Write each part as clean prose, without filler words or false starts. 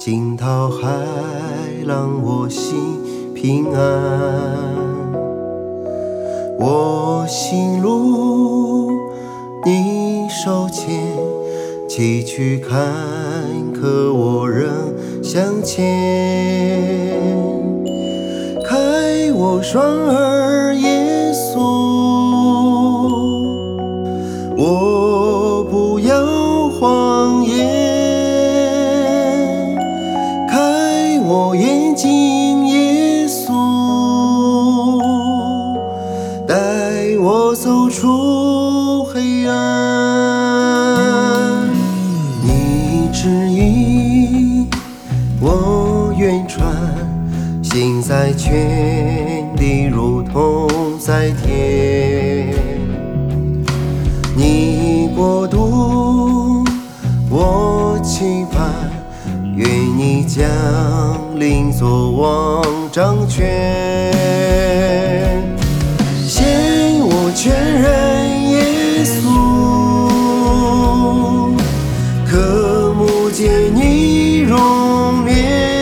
惊涛骇浪我心平安。我行路你手牵，崎岖坎坷我仍向前。开我双耳耶稣，我不要谎言。开我眼睛耶稣，带我走出黑暗。你指引我愿传，行在全地如同在天。你国度我期盼，愿你降临作王掌权。献我全人耶稣，渴慕见你容面。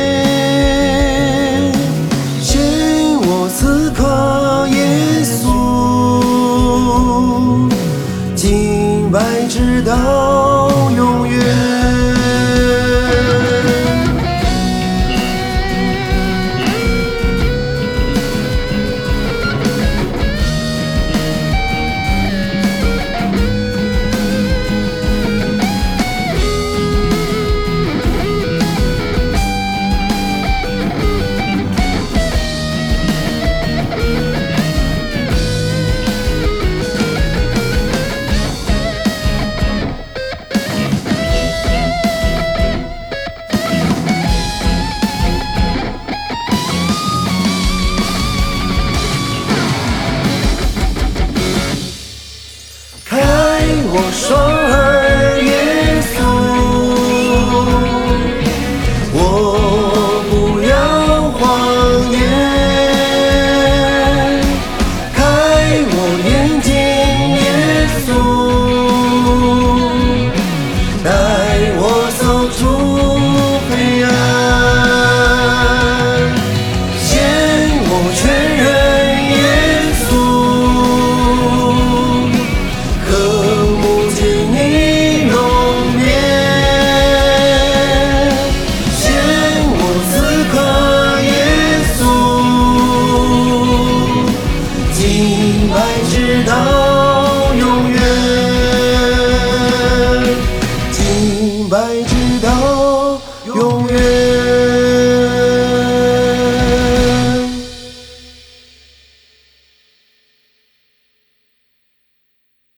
献我此刻耶稣，敬拜直到永远。我双耳耶稣，我不要谎言。开我眼睛耶稣，带我走出黑暗。献我全人耶稣，敬拜直到永远，敬拜直到永远。